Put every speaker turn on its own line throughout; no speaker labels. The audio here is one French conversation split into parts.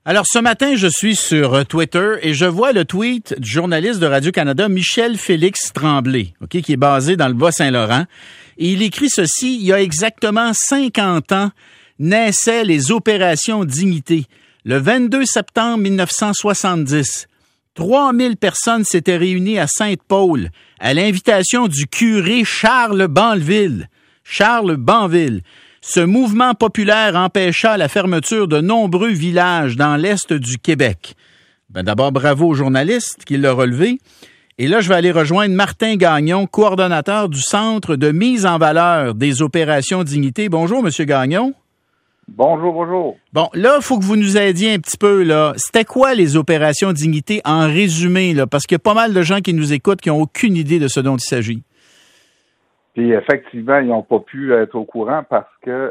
Alors, ce matin, je suis sur Twitter et je vois le tweet du journaliste de Radio-Canada, Michel-Félix Tremblay, qui est basé dans le Bas-Saint-Laurent. Et il écrit ceci: il y a exactement 50 ans, naissaient les opérations Dignité. Le 22 septembre 1970, 3000 personnes s'étaient réunies à Sainte-Paul à l'invitation du curé Charles Banville. Ce mouvement populaire empêcha la fermeture de nombreux villages dans l'est du Québec. D'abord, bravo au journaliste qui l'a relevé. Et là, je vais aller rejoindre Martin Gagnon, coordonnateur du Centre de mise en valeur des opérations Dignité. Bonjour, Monsieur Gagnon.
Bonjour.
Bon, là, il faut que vous nous aidiez un petit peu, là. C'était quoi les opérations Dignité en résumé, là? Parce qu'il y a pas mal de gens qui nous écoutent qui n'ont aucune idée de ce dont il s'agit.
Puis effectivement, ils n'ont pas pu être au courant parce que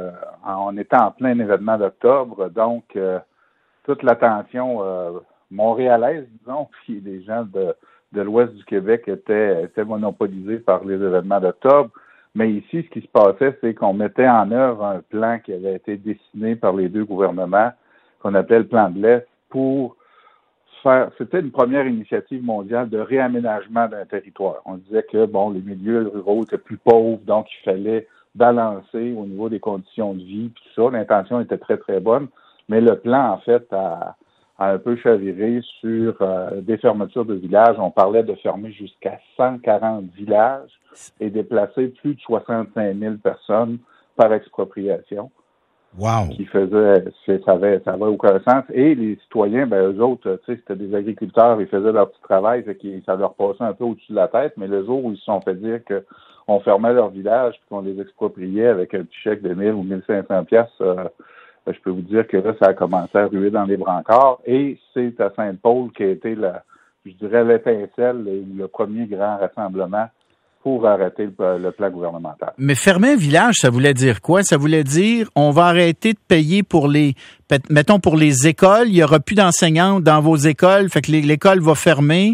on était en plein événement d'octobre, donc toute l'attention montréalaise, disons, puis les gens de l'ouest du Québec étaient monopolisés par les événements d'octobre. Mais ici, ce qui se passait, c'est qu'on mettait en œuvre un plan qui avait été dessiné par les deux gouvernements, qu'on appelait le plan de l'Est, pour faire, c'était une première initiative mondiale de réaménagement d'un territoire. On disait que, les milieux ruraux étaient plus pauvres, donc il fallait balancer au niveau des conditions de vie, puis tout ça. L'intention était très, très bonne, mais le plan, en fait, a un peu chaviré sur des fermetures de villages. On parlait de fermer jusqu'à 140 villages et déplacer plus de 65 000 personnes par expropriation.
Wow!
Qui faisait, ça avait aucun sens. Et les citoyens, eux autres, c'était des agriculteurs, ils faisaient leur petit travail, ça leur passait un peu au-dessus de la tête, mais le jour où ils se sont fait dire qu'on fermait leur village puis qu'on les expropriait avec un petit chèque de 1000 ou 1500 piastres, je peux vous dire que là, ça a commencé à ruer dans les brancards. Et c'est à Sainte-Paul qui a été l'étincelle, le premier grand rassemblement pour arrêter le plan gouvernemental.
Mais fermer un village, ça voulait dire quoi? Ça voulait dire, on va arrêter de payer pour les écoles, il n'y aura plus d'enseignants dans vos écoles, fait que l'école va fermer,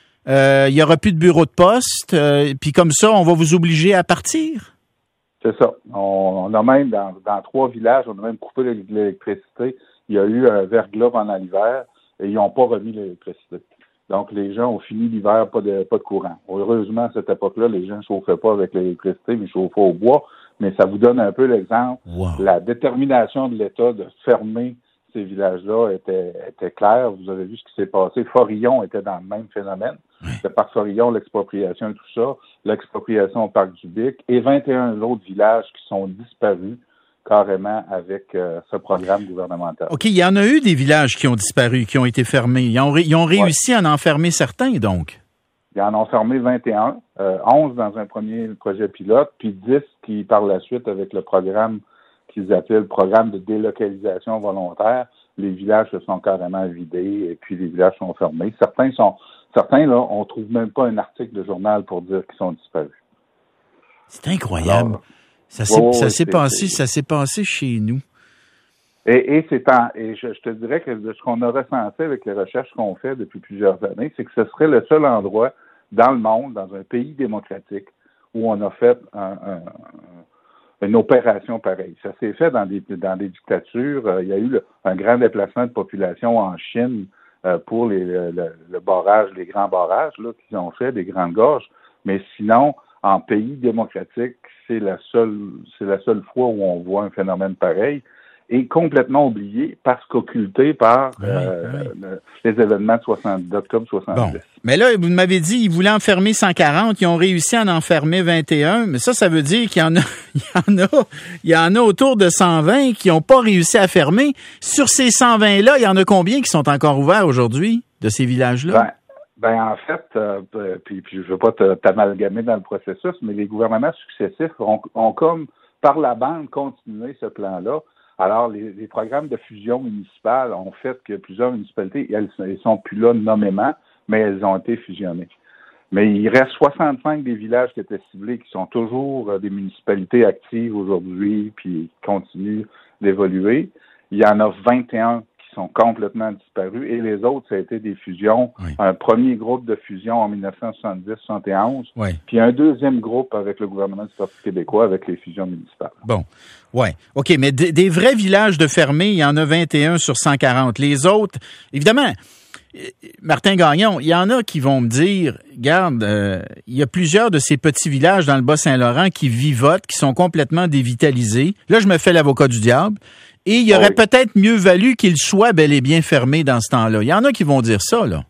il n'y aura plus de bureau de poste, puis comme ça, on va vous obliger à partir?
C'est ça. On a même, dans 3 villages, on a même coupé l'électricité. Il y a eu un verglas pendant l'hiver et ils n'ont pas remis l'électricité. Donc, les gens ont fini l'hiver, pas de courant. Heureusement, à cette époque-là, les gens ne chauffaient pas avec l'électricité, mais ils chauffaient au bois. Mais ça vous donne un peu l'exemple. Wow. La détermination de l'État de fermer ces villages-là était claire. Vous avez vu ce qui s'est passé. Forillon était dans le même phénomène. Le parc Forillon, l'expropriation et tout ça. L'expropriation au parc du Bic. Et 21 autres villages qui sont disparus carrément avec ce programme gouvernemental.
OK, il y en a eu des villages qui ont disparu, qui ont été fermés. Ils ont réussi à en enfermer certains, donc?
Ils en ont fermé 21, 11 dans un premier projet pilote, puis 10 qui, par la suite, avec le programme qu'ils appellent le programme de délocalisation volontaire, les villages se sont carrément vidés et puis les villages sont fermés. Certains, là, on trouve même pas un article de journal pour dire qu'ils sont disparus.
C'est incroyable. Alors, ça s'est passé chez nous.
Et je te dirais que de ce qu'on a ressenti avec les recherches qu'on fait depuis plusieurs années, c'est que ce serait le seul endroit dans le monde, dans un pays démocratique, où on a fait une opération pareille. Ça s'est fait dans des dictatures. Il y a eu un grand déplacement de population en Chine pour le barrage, les grands barrages là qu'ils ont fait, des grandes gorges. Mais sinon, en pays démocratique, c'est la seule fois où on voit un phénomène pareil et complètement oublié parce qu'occulté par les événements d'octobre 70.
Bon. Mais là, vous m'avez dit ils voulaient enfermer 140, ils ont réussi à en enfermer 21, mais ça veut dire qu'il y en a autour de 120 qui n'ont pas réussi à fermer. Sur ces 120-là, il y en a combien qui sont encore ouverts aujourd'hui de ces villages-là?
En fait, puis je ne veux pas t'amalgamer dans le processus, mais les gouvernements successifs ont comme, par la bande, continué ce plan-là. Alors, les programmes de fusion municipale ont fait que plusieurs municipalités, elles sont plus là nommément, mais elles ont été fusionnées. Mais il reste 65 des villages qui étaient ciblés, qui sont toujours des municipalités actives aujourd'hui, puis qui continuent d'évoluer. Il y en a 21 qui qui sont complètement disparus. Et les autres, ça a été des fusions. Oui. Un premier groupe de fusion en 1970-71. Oui. Puis un deuxième groupe avec le gouvernement du Parti québécois avec les fusions municipales.
Bon. Ouais. OK, mais des vrais villages de fermés, il y en a 21 sur 140. Les autres, évidemment, Martin Gagnon, il y en a qui vont me dire, regarde, il y a plusieurs de ces petits villages dans le Bas-Saint-Laurent qui vivotent, qui sont complètement dévitalisés. Là, je me fais l'avocat du diable. Et il y aurait peut-être mieux valu qu'ils soient bel et bien fermés dans ce temps-là. Il y en a qui vont dire ça, là.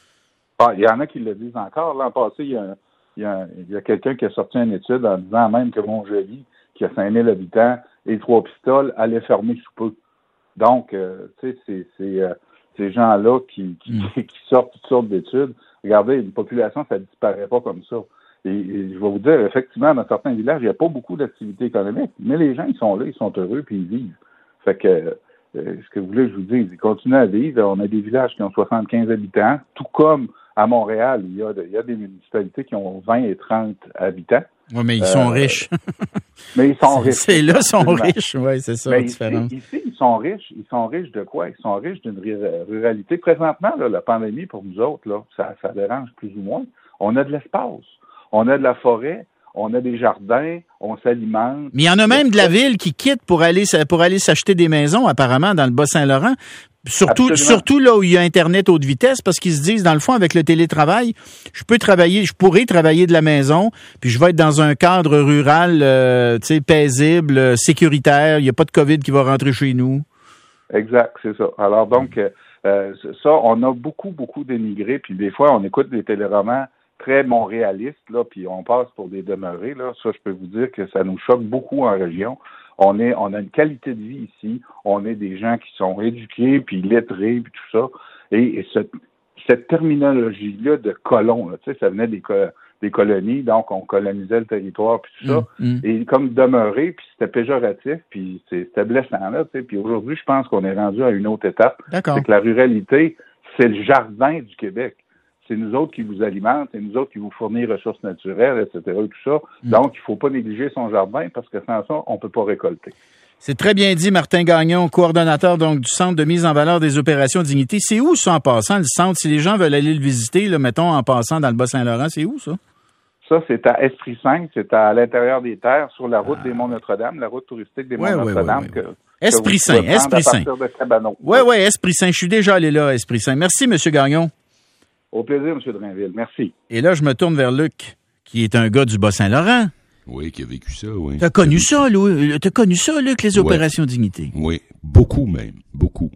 Ah, il y en a qui le disent encore. L'an passé, il y a quelqu'un qui a sorti une étude en disant même que Montjoly, qui a 5000 habitants, et Trois-Pistoles, allait fermer sous peu. Donc, tu sais, c'est ces gens-là qui sortent toutes sortes d'études. Regardez, une population, ça ne disparaît pas comme ça. Et je vais vous dire, effectivement, dans certains villages, il n'y a pas beaucoup d'activité économique, mais les gens, ils sont là, ils sont heureux, puis ils vivent. Fait que, ce que vous voulez que je vous dise, ils continuent à vivre. On a des villages qui ont 75 habitants, tout comme à Montréal, il y a des municipalités qui ont 20 et 30 habitants.
Oui, mais ils sont riches.
Mais ils sont riches.
C'est là, ils sont riches, oui, c'est ça la différence.
Ici, ils sont riches. Ils sont riches de quoi? Ils sont riches d'une ruralité. Présentement, là, la pandémie, pour nous autres, là, ça dérange plus ou moins. On a de l'espace. On a de la forêt. On a des jardins, on s'alimente.
Mais il y en a même de la ville qui quittent pour aller s'acheter des maisons, apparemment, dans le Bas-Saint-Laurent. Surtout là où il y a Internet haute vitesse, parce qu'ils se disent, dans le fond, avec le télétravail, je pourrais travailler de la maison, puis je vais être dans un cadre rural, tu sais, paisible, sécuritaire. Il n'y a pas de COVID qui va rentrer chez nous.
Exact, c'est ça. Alors donc, ça, on a beaucoup d'émigrés, puis des fois, on écoute des téléromans très montréalistes, là, puis on passe pour des demeurés, là. Ça, je peux vous dire que ça nous choque beaucoup en région. On a une qualité de vie ici. On est des gens qui sont éduqués, puis lettrés, puis tout ça. Et cette terminologie-là de colon, là, tu sais, ça venait des colonies, donc on colonisait le territoire, puis tout ça. Et comme demeurer, puis c'était péjoratif, puis c'était blessant, là, tu sais. Puis aujourd'hui, je pense qu'on est rendu à une autre étape.
D'accord.
C'est que la ruralité, c'est le jardin du Québec. C'est nous autres qui vous alimentent, c'est nous autres qui vous fournissent ressources naturelles, etc., et tout ça. Donc, il ne faut pas négliger son jardin parce que sans ça, on ne peut pas récolter.
C'est très bien dit, Martin Gagnon, coordonnateur donc du Centre de mise en valeur des opérations Dignité. C'est où ça en passant, le centre? Si les gens veulent aller le visiter, là, mettons, en passant dans le Bas-Saint-Laurent, c'est où ça?
Ça, c'est à Esprit-Saint, c'est à l'intérieur des terres, sur la route des Monts-Notre-Dame, la route touristique des Monts-Notre-Dame.
Esprit-Saint. Oui, Esprit-Saint. Je suis déjà allé là, Esprit-Saint. Merci, M. Gagnon.
Au plaisir, M. Drainville. Merci.
Et là, je me tourne vers Luc, qui est un gars du Bas-Saint-Laurent.
Oui, qui a vécu ça, oui.
T'as connu ça, Luc, les opérations Dignité?
Oui, beaucoup même, beaucoup.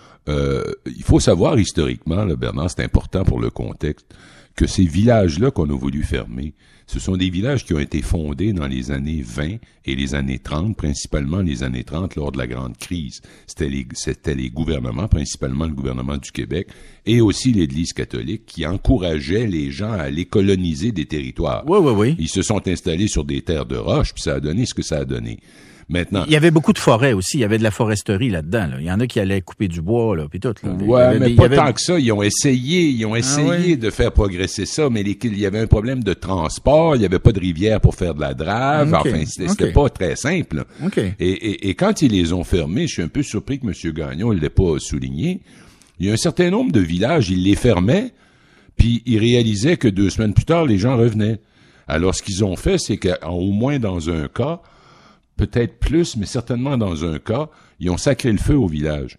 Il faut savoir historiquement, là, Bernard, c'est important pour le contexte, que ces villages-là qu'on a voulu fermer, ce sont des villages qui ont été fondés dans les années 20 et les années 30, principalement les années 30 lors de la grande crise. C'était les gouvernements, principalement le gouvernement du Québec et aussi l'Église catholique qui encourageaient les gens à aller coloniser des territoires.
Oui.
Ils se sont installés sur des terres de roche, puis ça a donné ce que ça a donné. Maintenant,
il y avait beaucoup de forêts aussi. Il y avait de la foresterie là-dedans. Là. Il y en a qui allaient couper du bois, là, puis tout. Là.
Ouais, mais pas tant que ça. Ils ont essayé de faire progresser ça, mais il y avait un problème de transport. Il y avait pas de rivière pour faire de la drave. Enfin, c'était pas très simple. Et quand ils les ont fermés, je suis un peu surpris que M. Gagnon ne l'ait pas souligné. Il y a un certain nombre de villages, il les fermait, puis ils réalisaient que 2 semaines plus tard, les gens revenaient. Alors, ce qu'ils ont fait, c'est qu'au moins dans un cas, peut-être plus, mais certainement dans un cas, ils ont sacré le feu au village.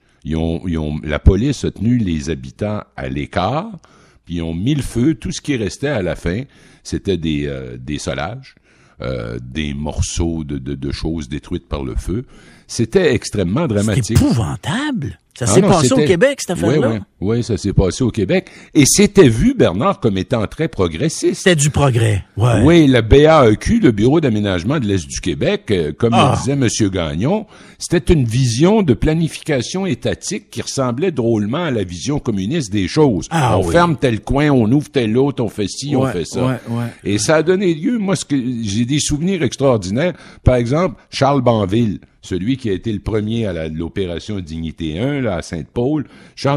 La police a tenu les habitants à l'écart, puis ils ont mis le feu. Tout ce qui restait à la fin, c'était des solages, des morceaux de choses détruites par le feu. C'était extrêmement dramatique.
C'est épouvantable. Ça s'est passé au Québec, cette affaire-là?
Oui, ça s'est passé au Québec. Et c'était vu, Bernard, comme étant très progressiste.
C'était du progrès, ouais.
Oui, le BAEQ, le Bureau d'aménagement de l'Est du Québec, comme le disait M. Gagnon, c'était une vision de planification étatique qui ressemblait drôlement à la vision communiste des choses. On ferme tel coin, on ouvre tel autre, on fait ci, on fait ça. Et ça a donné lieu, moi, j'ai des souvenirs extraordinaires. Par exemple, Charles Banville, celui qui a été le premier à l'opération Dignité 1, là, à Sainte-Paul, Charles Banville,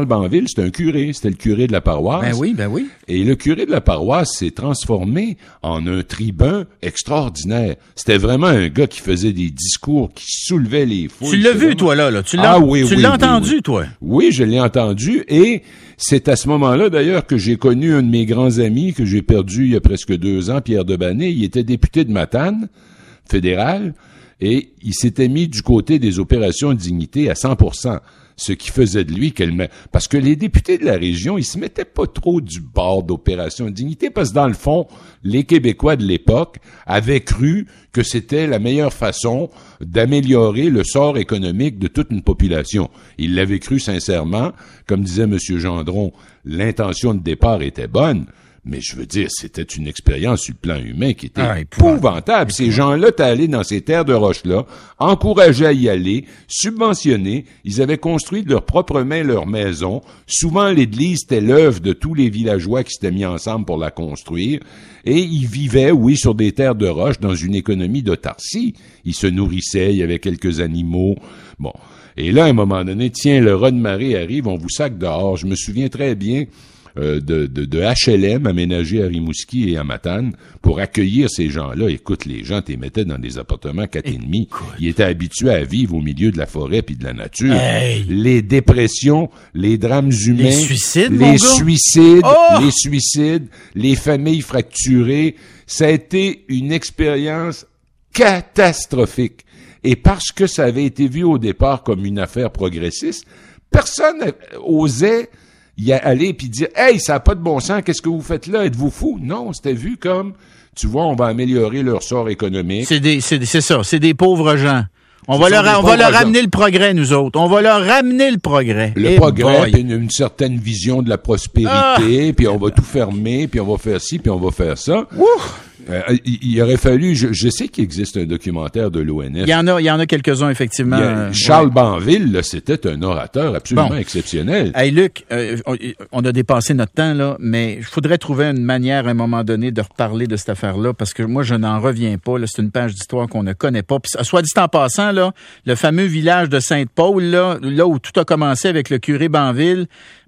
c'était un curé, c'était le curé de la paroisse.
Ben oui.
Et le curé de la paroisse s'est transformé en un tribun extraordinaire. C'était vraiment un gars qui faisait des discours, qui soulevait les foules.
Tu l'as vu, toi, là? Tu l'as entendu, toi?
Oui, je l'ai entendu, et c'est à ce moment-là, d'ailleurs, que j'ai connu un de mes grands amis que j'ai perdu il y a presque 2 ans, Pierre Debanné. Il était député de Matane, fédéral, et il s'était mis du côté des opérations de dignité à 100%. Ce qui faisait de lui parce que les députés de la région, ils se mettaient pas trop du bord d'opération de dignité, parce que dans le fond, les Québécois de l'époque avaient cru que c'était la meilleure façon d'améliorer le sort économique de toute une population. Ils l'avaient cru sincèrement. Comme disait M. Gendron, l'intention de départ était bonne. Mais je veux dire, c'était une expérience sur le plan humain qui était épouvantable. Ces gens-là, t'es allé dans ces terres de roche-là, encouragés à y aller, subventionnés. Ils avaient construit de leurs propres mains leur maison. Souvent, l'église était l'œuvre de tous les villageois qui s'étaient mis ensemble pour la construire. Et ils vivaient, oui, sur des terres de roche, dans une économie d'autarcie. Ils se nourrissaient, il y avait quelques animaux. Bon. Et là, à un moment donné, tiens, le raz de marée arrive, on vous sac dehors. Je me souviens très bien de HLM aménagés à Rimouski et à Matane pour accueillir ces gens-là. Écoute, les gens t'y mettaient dans des appartements 4,5. Ils étaient habitués à vivre au milieu de la forêt puis de la nature.
Hey.
Les dépressions, les drames humains,
les suicides,
les suicides, les familles fracturées, ça a été une expérience catastrophique. Et parce que ça avait été vu au départ comme une affaire progressiste, personne osait y aller puis dire « Hey, ça n'a pas de bon sens, qu'est-ce que vous faites là? Êtes-vous fous? » Non, c'était vu comme, tu vois, on va améliorer leur sort économique.
C'est des pauvres gens. On va leur ramener le progrès, nous autres. On va leur ramener le progrès.
Le progrès, puis une certaine vision de la prospérité, puis on va tout fermer, puis on va faire ci, puis on va faire ça. Il aurait fallu, je sais qu'il existe un documentaire de l'ONF.
Il y en a quelques-uns, effectivement.
Charles Banville, là, c'était un orateur absolument exceptionnel.
Hey, Luc, on a dépassé notre temps, là, mais il faudrait trouver une manière, à un moment donné, de reparler de cette affaire-là, parce que moi, je n'en reviens pas, là. C'est une page d'histoire qu'on ne connaît pas. Puis, soit dit en passant, là, le fameux village de Sainte-Paul, là où tout a commencé avec le curé Banville,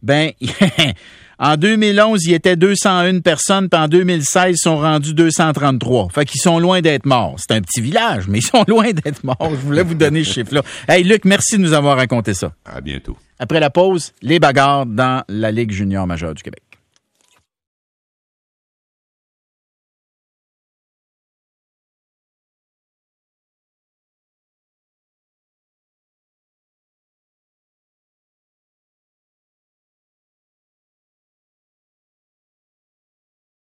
en 2011, il y était 201 personnes, puis en 2016, ils sont rendus 233. Fait qu'ils sont loin d'être morts. C'est un petit village, mais ils sont loin d'être morts. Je voulais vous donner ce chiffre-là. Hey, Luc, merci de nous avoir raconté ça.
À bientôt.
Après la pause, les bagarres dans la Ligue junior majeure du Québec.